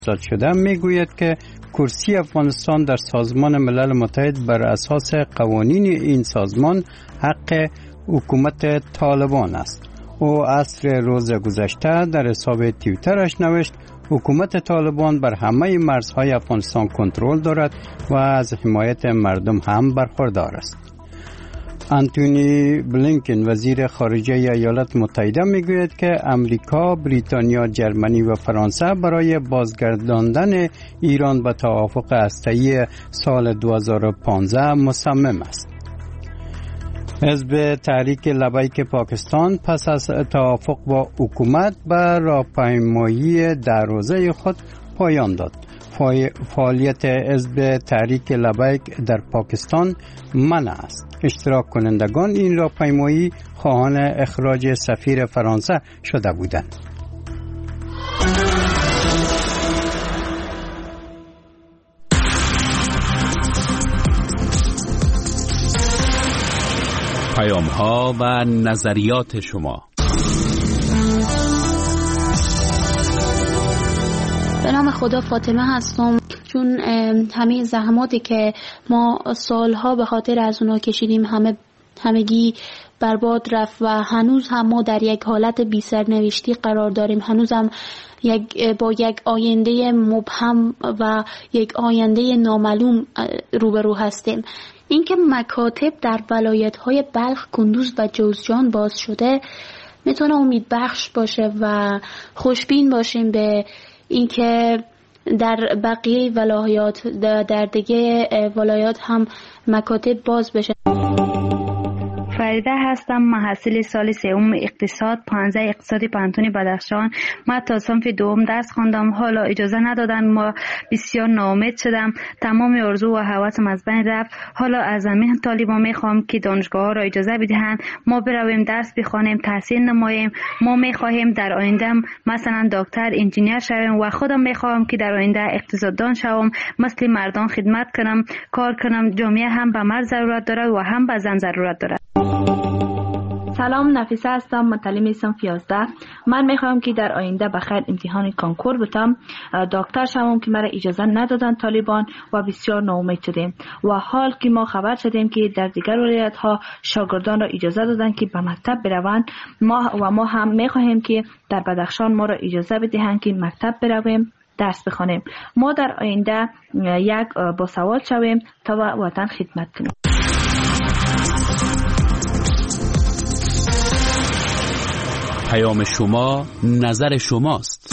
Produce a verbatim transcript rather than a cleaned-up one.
شده میگوید که کرسی افغانستان در سازمان ملل متحد بر اساس قوانین این سازمان حق حکومت طالبان است. او عصر روز گذشته در حساب توییترش نوشت حکومت طالبان بر همه مرزهای افغانستان کنترل دارد و از حمایت مردم هم برخوردار است. آنتونی بلینکن وزیر خارجه ایالات متحده میگوید که امریکا، بریتانیا، جرمنی و فرانسه برای بازگرداندن ایران به توافق هسته‌ای سال دو هزار و پانزده مصمم است. حزب تحریک لبیک پاکستان پس از توافق با حکومت به راهپیمایی در روزه خود پایان داد. فعالیت حزب تحریک لبیک در پاکستان منع است. اشتراک کنندگان این راهپیمایی خواهان اخراج سفیر فرانسه شده بودند. پیام‌ها و نظریات شما. به نام خدا فاطمه هستم. چون همه زحماتی که ما سالها به خاطر از اونا کشیدیم همه همگی برباد رفت و هنوز هم ما در یک حالت بی سرنوشتی قرار داریم. هنوز هم یک با یک آینده مبهم و یک آینده نامعلوم روبرو هستیم. اینکه مکاتب در ولایت‌های بلخ، کندوز و جوزجان باز شده میتونه امید بخش باشه و خوشبین باشیم به اینکه در بقیه ولایات در دیگه ولایات هم مکاتب باز بشه. فریده هستم، محصل سال سوم اقتصاد پانزده اقتصادی پانتون بدخشان. من تا صنف دوم درس خواندم، حالا اجازه ندادن، ما بسیار ناامید شدم، تمام آرزو و هوسم از بین رفت. حالا از همین طالبان میخوام که دانشگاه ها را اجازه بدهند ما برویم درس بخوانیم، تحصیل نماییم. ما میخواهیم در آینده مثلا دکتر، انجینیر شویم و خودم میخوام که در آینده اقتصاددان شوم، مثل مردان خدمت کنم، کار کنم. جامعه هم به مرد ضرورت داره و هم به زن ضرورت داره. سلام، نفیسه هستم، متعلم صنف یازده. من میخوام که در آینده بخیر امتحان کنکور بتم، دکتر شوم که مرا اجازه ندادن طالبان و بسیار ناامید شدیم. و حال که ما خبر شدیم که در دیگر ولایت ها شاگردان را اجازه دادن که به مکتب بروند، ما و ما هم میخواهیم که در بدخشان ما را اجازه بدهند که مکتب برویم، درس بخوانیم. ما در آینده یک باسواد شویم تا وطن خدمت کنیم. پیام شما نظر شماست.